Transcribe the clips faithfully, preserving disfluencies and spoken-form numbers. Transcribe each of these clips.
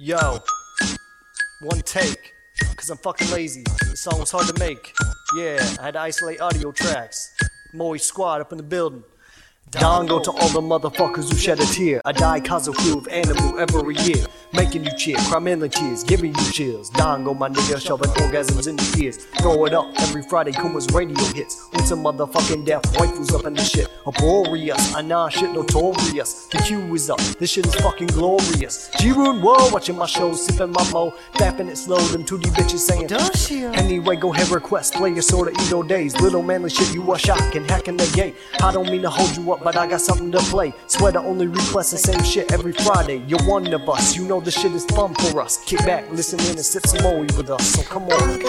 Yo, one take, cause I'm fucking lazy. The song was hard to make. Yeah, I had to isolate audio tracks. Moe Squad up in the building. Dongo to all the motherfuckers who shed a tear. I die cause of crew of animal every year. Making you cheer, crime in the tears, giving you chills. Dongo, my nigga, shoving orgasms in your ears. Throw it up every Friday, Kuma's radio hits. With some motherfucking deaf waifus up in the shit. Uproarious, I nah shit notorious. The Q is up, this shit is fucking glorious. G-Rune, whoa, watching my show, sipping my mo. Dapping it slow, them two D bitches saying Does she? Anyway, go ahead, request, play your sorta Edo days. Little manly shit, you are shocking, hacking the gate. I don't mean to hold you up, but I got something to play. Swear to only request the same shit every Friday. You're one of us, you know this shit is fun for us. Kick back, listen in and sip some Moe with us, so come on.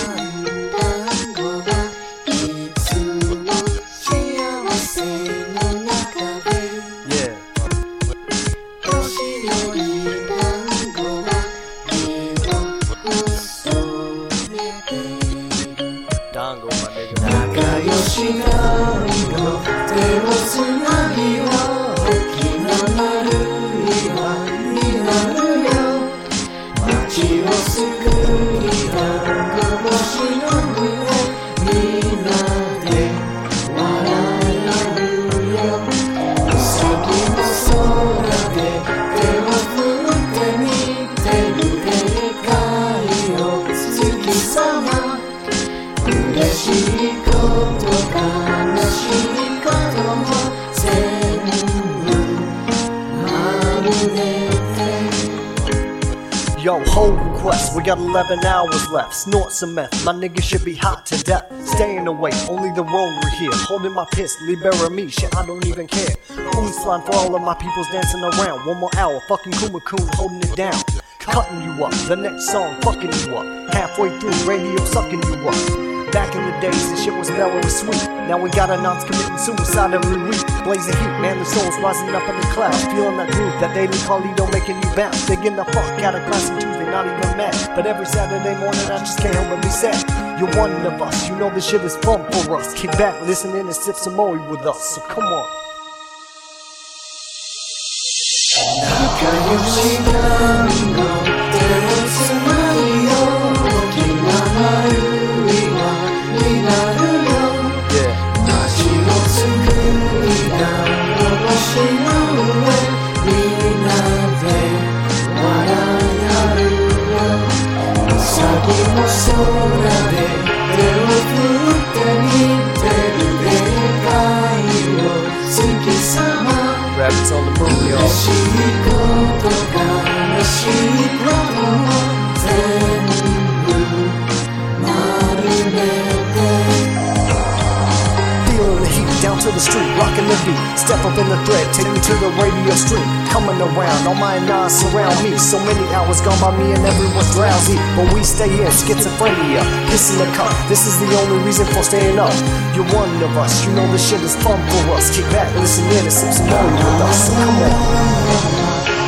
Yeah. Dongo, my nigga. 仲良し団子手をつなぎよ大きな丸い輪になるよ街を救い団子星の上みんなで笑い合うようさぎの空で手を振ってみてるでかいよ月様嬉しいこと悲しいことも全部丸めて Yo, hold request, we got eleven hours left. Snort some meth, my nigga should be hot to death. Staying away, only the road we're here. Holding my piss, libera me, shit I don't even care. Who's flying for all of my peoples dancing around. One more hour, fucking Kuma-kun holding it down. Cutting you up, the next song fucking you up. Halfway through, radio sucking you up. Back in the days, this shit was mellow and sweet. Now we got announced committing suicide every week. Blazing heat, man, the souls rising up in the clouds. Feeling that groove, that daily Carlito making you bounce. They getting the fuck out of class and Tuesday, not even mad. But every Saturday morning, I just can't help but be sad. You're one of us, you know this shit is fun for us. Kick back, listen in and sip some Moe with us, so come on. 仲良し団子手をつなぎよ大きな丸い輪になるよ街を救い団子星の上みんなで笑い合うようさぎの空で手を振ってみてるでかいよ月様 Rabbits on the moon, y'all. 嬉しいこと悲しいことも全部丸めて Feeling the heat, down to the street, rocking the beat. Step up in the thread, take me to the radio stream. Coming around, all my nines surround me. So many hours gone by me and everyone's drowsy. But we stay in schizophrenia, pissing the cup. This is the only reason for staying up. You're one of us, you know this shit is fun for us. Kick back, listen in and sip some Moe with us, so come on.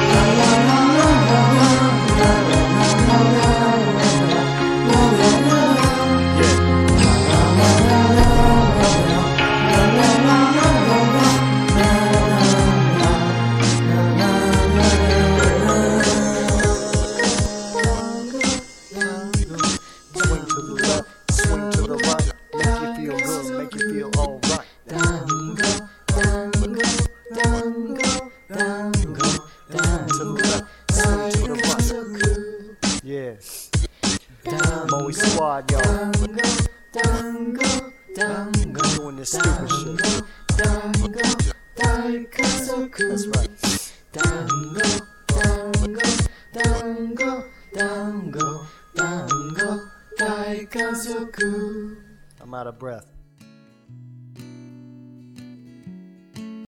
Yeah, Moe Squad, y'all. Doing this stupid shit. That's right. I'm out of breath.